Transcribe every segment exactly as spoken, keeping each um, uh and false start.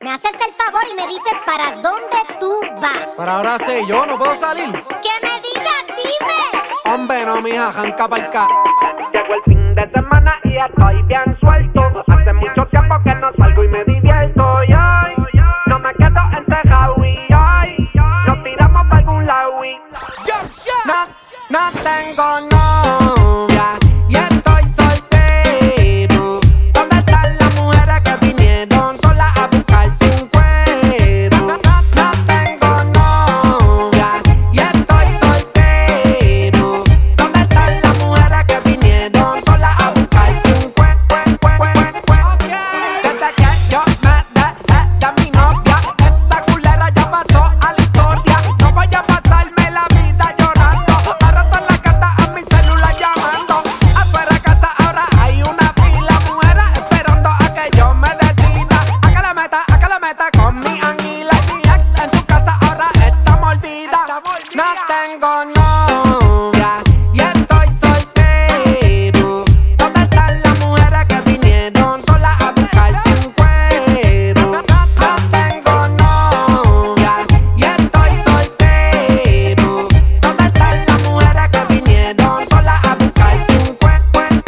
me haces el favor y me dices para dónde tú vas. Pero ahora sé yo, no puedo salir. Que me digas, dime. Hombre, no, mija, janca pa'lca. Llegó el fin de semana y estoy bien suelto. Hace mucho tiempo que no salgo y me divierto. Y hoy no me quedo encerrado. Y hoy nos tiramos para algún lado. Y No, no tengo novia y estoy soltero. ¿Dónde están las mujeres que vinieron solas a buscarse un cuero? No, no, no tengo novia y estoy soltero. ¿Dónde están las mujeres que vinieron solas a buscarse un cuero? Desde que yo me dejé de mi novia, esa culera ya pasó a la historia. No voy a pasarme la vida llorando. Ahora toda la carta a mi celular llamando. Afuera de casa ahora hay una fila, mujeres esperando a que yo me decida. A que la meta, a que la meta con mi anguila. Y mi ex en su casa ahora está mordida. No tengo novia y estoy soltero. ¿Dónde están las mujeres que vinieron solas a buscarse un cuero? No, no tengo novia y estoy soltero. ¿Dónde están las mujeres que vinieron solas a buscarse un cuero?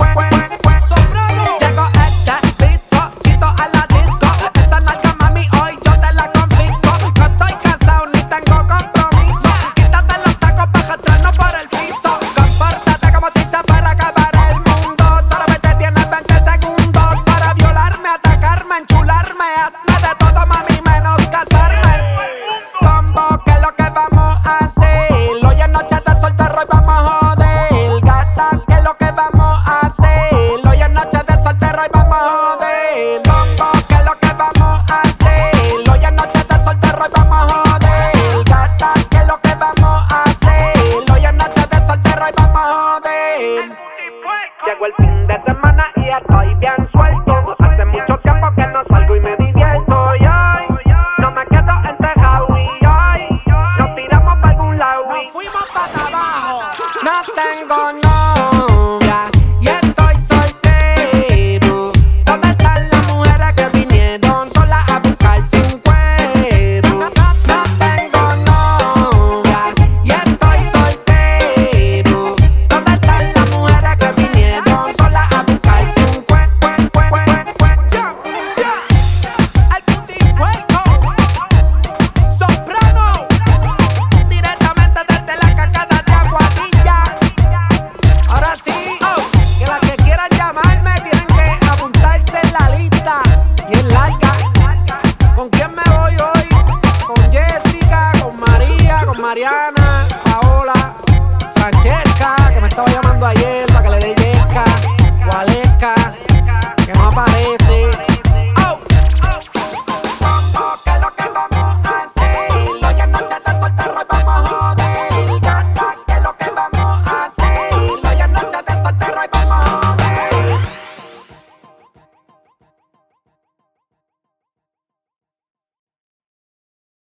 Llegó este bizcochito a la disco. Esa nalga, mami, hoy yo te la confisco. No estoy casado ni tengo compromiso. Quítate los tacos pa' arrastrarnos por el piso. Compórtate como si se fuera a acabar el mundo. Solamente tienes veinte segundos para violarme, atacarme, enchularme. Hazme de todo, mami, menos casarme. Combo, ¿qué es lo que vamos a hacer? Hoy es noche de soltero y vamos a joder. Gata, ¿qué es lo que vamos a hacer? Hoy es noche de soltero y vamos a joder. Combo, ¿qué es lo que vamos a hacer? Hoy es noche de soltero y vamos a joder. Gata, ¿qué es lo que vamos a hacer? Hoy es noche de soltero y vamos a joder. llegó el fin de semana y estoy bien suelto. Hace mucho tiempo que no salgo y me divierto. Y hoy no me quedo encerrado. Y hoy nos tiramos para algún lado. Y Nos fuimos para abajo. No tengo novia y estoy soltero. ¿Dónde están las mujeres que vinieron solas a buscarse un cuero? No, no, no tengo novia y estoy soltero. ¿Dónde están las mujeres que vinieron solas a buscarse un cuero? Ya, ya. El puti puerco. Soprano. Directamente desde la cacata de Aguadilla. Ahora sí, oh, que las que quieran llamarme tienen que apuntarse en la lista. Y es larga. ¿Con quién me voy hoy? Con Jessica, con María, con Mariana, Paola, Francesca, que me estaba llamando ayer para que le dé yesca, Gualesca, que no aparece.